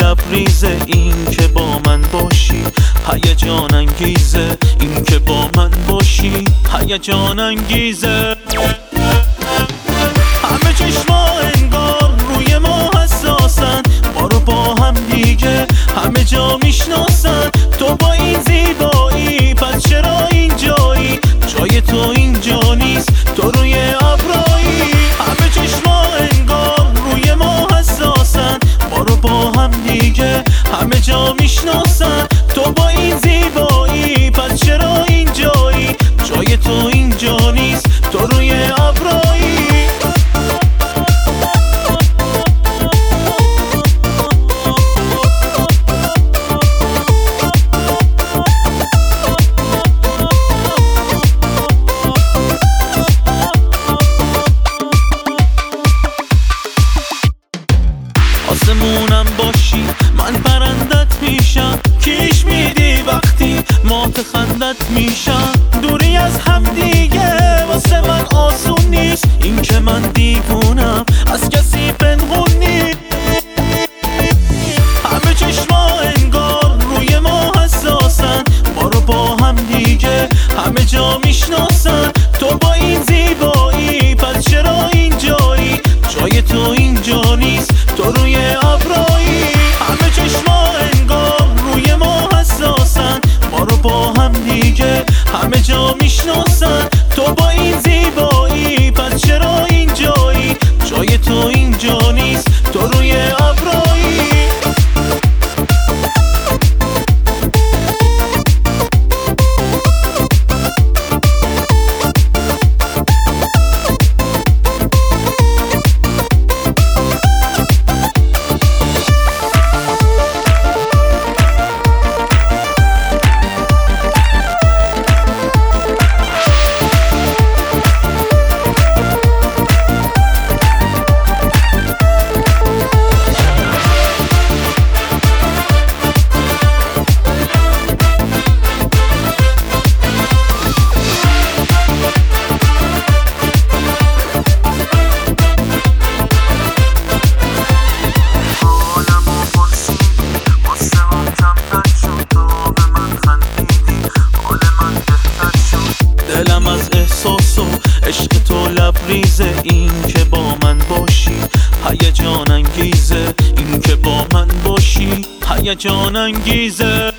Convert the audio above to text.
لبریزه این که با من باشی، هیجان انگیزه این که با من باشی، هیجان انگیزه. همه چشما انگار روی ما حساسن، ما رو با هم دیگه همه جا میشناسن. تو با این زیبایی پس چرا اینجایی؟ جای تو اینجا نیست، تو روی ابرایی. همه چشما انگار روی ما حساسن، ما رو با هم دیگه همه جا میشناسن. تو با این زیبایی پس چرا اینجایی؟ جای تو اینجا نیست، تو روی ابرایی. آسمونم باشی من پرندت میشم، کیش میدی وقتی مات خندت میشم. دوری از هم دیگه واسه من آسون نیست، این که من دیوونم از کسی پنهون نیست. همه چشما انگار روی ما حساسن، ما رو با هم دیگه همه جا میشناسن. تو با این زیبایی پس چرا اینجایی؟ جای تو اینجا نیست، تو روی ابرایی. همه چشما انگار روی ما حساسن، ما رو با هم دیگه همه جا میشناسن. تو با این زیبایی پس چرا اینجایی؟ جای تو اینجا نیست، تو روی ابرایی. دلم از احساس و عشق تو لبریزه این که با من باشی، هیجان انگیزه این که با من باشی، هیجان انگیزه.